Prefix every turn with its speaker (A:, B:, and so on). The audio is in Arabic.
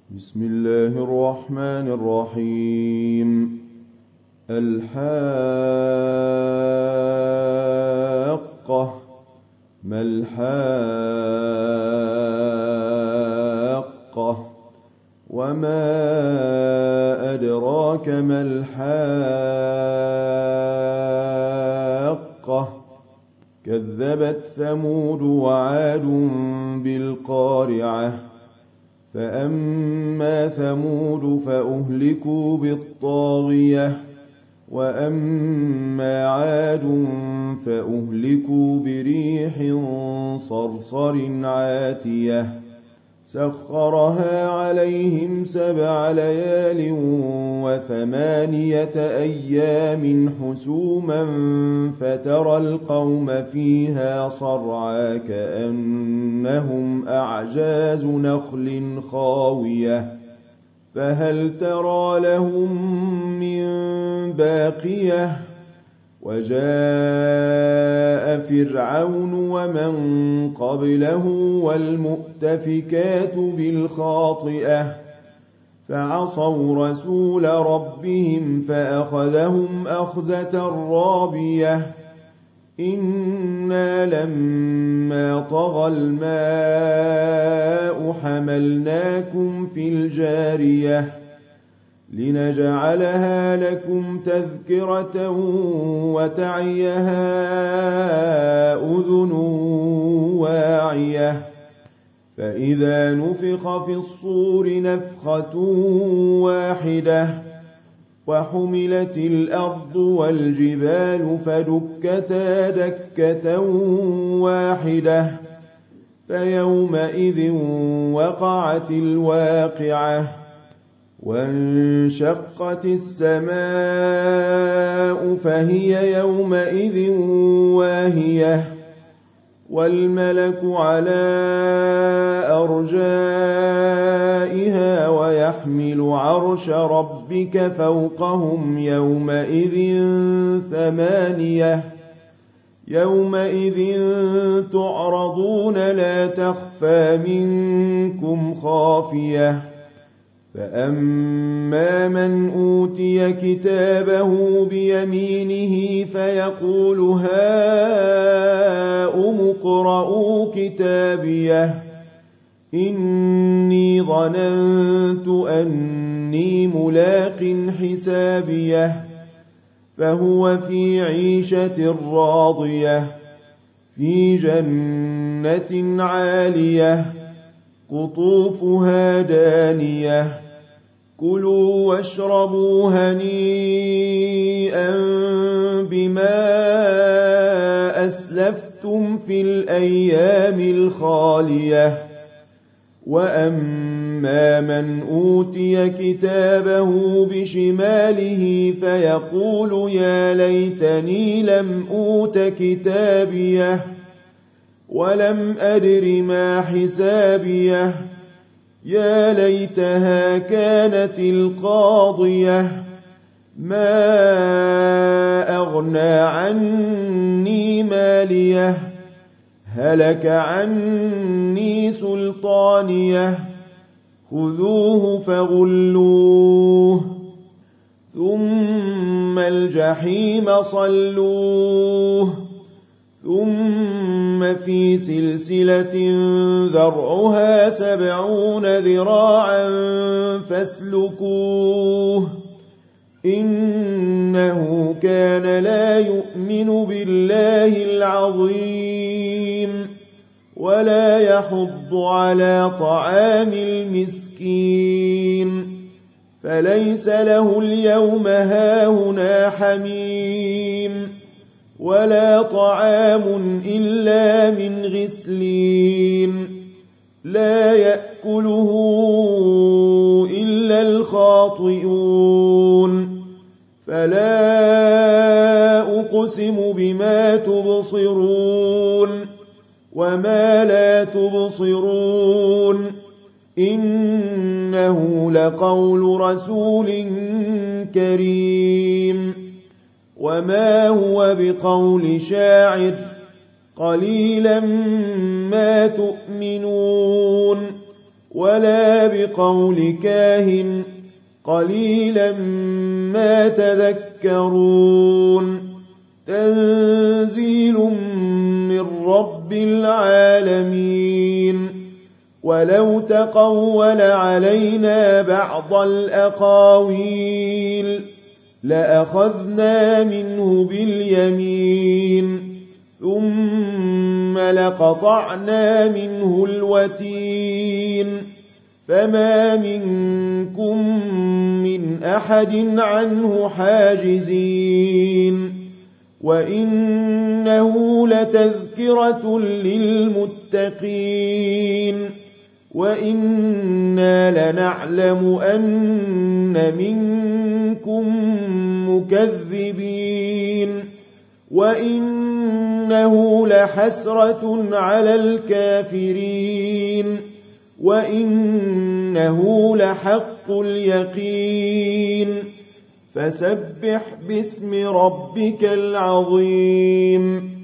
A: بسم الله الرحمن الرحيم. الحاقة. ما الحاقة؟ وما أدراك ما الحاقة؟ كذبت ثمود وعاد بالقارعة. فأما ثمود فأهلكوا بالطاغية، وأما عاد فأهلكوا بريح صرصر عاتية سخرها عليهم 7 ليال و8 أيام حسوما فترى القوم فيها صرعى كأنهم أعجاز نخل خاوية فهل ترى لهم من باقية. وجاء فرعون ومن قبله والمؤتفكات بالخاطئة فعصوا رسول ربهم فأخذهم أخذة رابية. إنا لما طغى الماء حملناكم في الجارية لنجعلها لكم تذكرة وتعيها أذن واعية. فإذا نفخ في الصور نفخة واحدة وحملت الأرض والجبال فدكتا دكة واحدة فيومئذ وقعت الواقعة. وانشقت السماء فهي يومئذ واهية والملك على أرجائها ويحمل عرش ربك فوقهم يومئذ 8. يومئذ تعرضون لا تخفى منكم خافية. فأما من أوتي كتابه بيمينه فيقول هاؤم اقرءوا كتابيه إني ظننت أني ملاق حسابيه. فهو في عيشة راضية في جنة عالية قطوفها دانية. كلوا واشربوا هنيئا بما أسلفتم في الأيام الخالية. وأما من أوتي كتابه بشماله فيقول يا ليتني لم أوت كتابيه ولم أدر ما حسابيه. يا ليتها كانت القاضية ما أغنى عني ماليه هلك عني سلطانيه. خذوه فغلوه ثم الجحيم صلوه ثم في سلسلة ذرعها 70 ذراعا فاسلكوه. إنه كان لا يؤمن بالله العظيم ولا يحض على طعام المسكين. فليس له اليوم هاهنا حميم ولا طعام إلا من غسلين لا يأكله إلا الخاطئون. فلا أقسم بما تبصرون وما لا تبصرون إنه لقول رسول كريم. وما هو بقول شاعر قليلا ما تؤمنون ولا بقول كاهن قليلا ما تذكرون تنزيل من رب العالمين ولو تقول علينا بعض الأقاويل لأخذنا منه باليمين ثم لقطعنا منه الوتين فما منكم من أحد عنه حاجزين وإنه لتذكرة للمتقين وإنا لنعلم أن منكم مكذبين وإنه لحسرة على الكافرين وإنه لحق اليقين فسبح باسم ربك العظيم